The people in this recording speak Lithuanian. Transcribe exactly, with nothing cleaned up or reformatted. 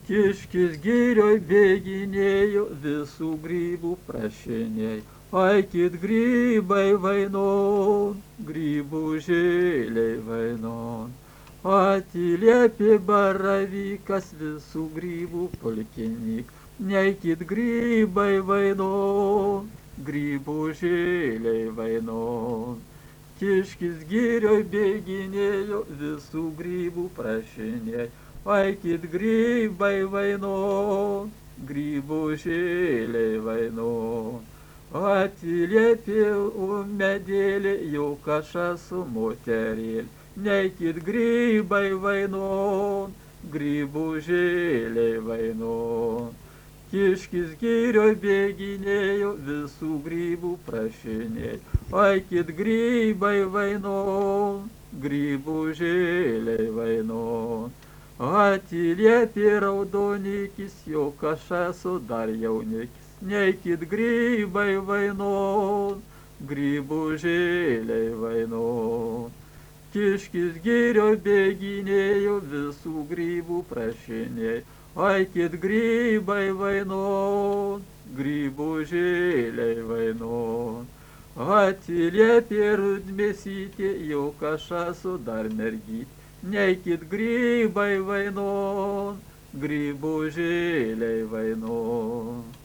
Kiškis girioj bėginėjo, visų grybų prašinėjo. Aikit grybai vainon, grybų žėliai vainon. Atiliepė baravykas, visų grybų pulkinyk. Neikit grybai vainon, grybų žėliai vainon. Kiškis girioj bėginėjo, visų grybų prašinėjo. Aikit grybai vainon, grybų žėliai vainon. Atiliepė medėlė, jau kažą su moterėlė. Neikit grybai vainon, grybų žėliai vainon. Kiškis girioj bėginėjo, visų grybų prašinėjo. Aikit grybai vainon, grybų žėliai vainon. Atiliepė raudonikis, jau kažą su dar jaunikis. Neikit grybai vainon, grybų žėliai vainon. Kiškis girioj bėginėjo, visų grybų prašinėjo. Aikit grybai vainon, grybų žėliai vainon. Atiliepė rudmėsytė, jau kažą su dar mergytė. Neikit grybai vainon, grybų žėliai vainon.